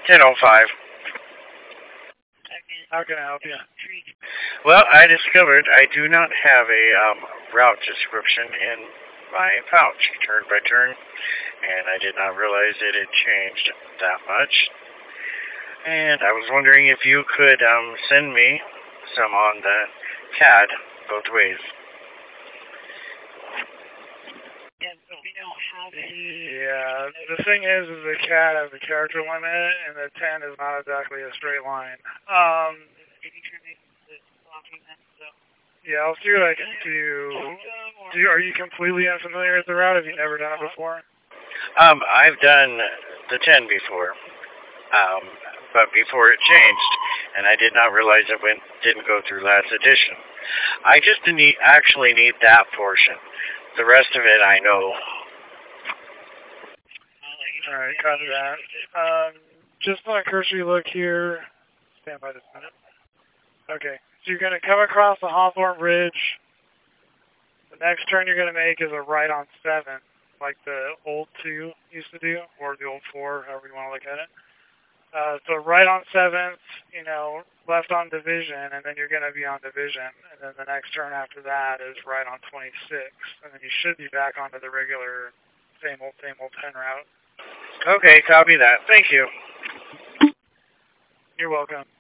10:05. How can I help you? Well, I discovered I do not have a route description in my pouch, turn by turn, and I did not realize it had changed that much. And I was wondering if you could send me some on the CAD both ways. Yeah, the thing is the cat has a character limit, and the 10 is not exactly a straight line. Yeah, I'll see what I can do. Are you completely unfamiliar with the route? Have you never done it before? I've done the 10 before, but before it changed, and I did not realize it didn't go through last edition. I just actually need that portion. The rest of it I know. Alright, copy that. Just on a cursory look here. Stand by this minute. Okay, so you're going to come across the Hawthorne Bridge. The next turn you're going to make is a right on 7, like the old 2 used to do, or the old 4, however you want to look at it. So right on 7th, left on Division, and then you're going to be on Division. And then the next turn after that is right on 26. And then you should be back onto the regular same old 10 route. Okay, copy that. Thank you. You're welcome.